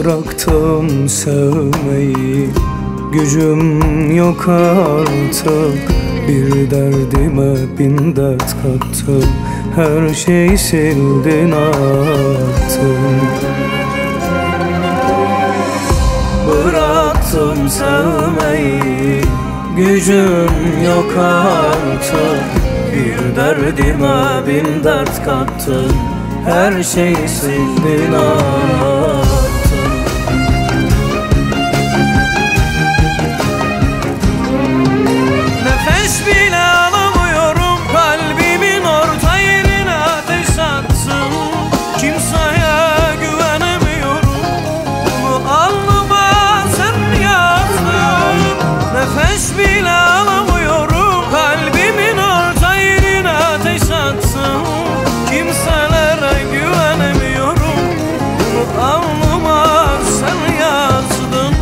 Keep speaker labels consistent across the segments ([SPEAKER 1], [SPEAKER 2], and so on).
[SPEAKER 1] Bıraktım sevmeyi, gücüm yok artık. Bir derdime bin dert kattım, her şeyi sildin attın. Bıraktım sevmeyi, gücüm yok artık. Bir derdime bin dert kattın, her şeyi sildin attın. Nefes bile alamıyorum, kalbimin orta yerine ateş attın. Kimseye güvenemiyorum, bunu alnıma sen yazdın. Nefes bile alamıyorum, kalbimin orta yerine ateş attın. Kimselere güvenemiyorum, bunu alnıma sen yazdın.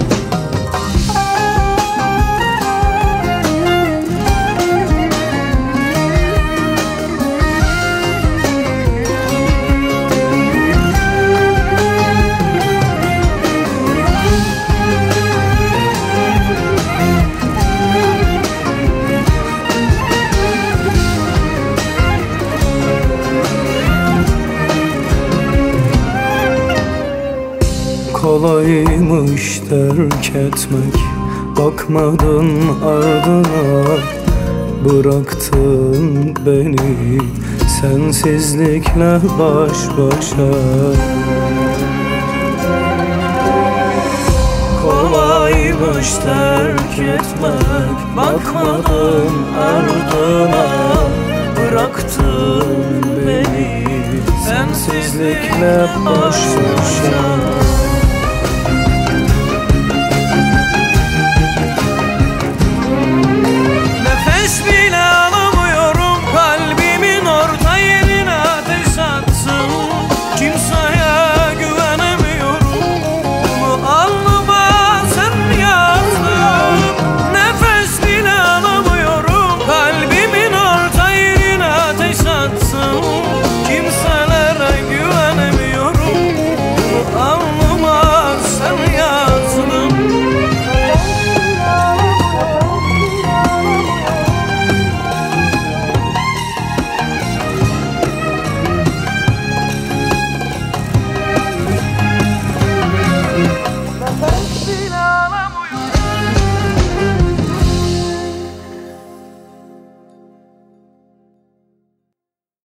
[SPEAKER 1] Kolaymış terk etmek, bakmadın ardına. Bıraktın beni sensizlikle baş başa. Kolaymış terk etmek, bakmadın ardına. Bıraktın beni sensizlikle baş başa.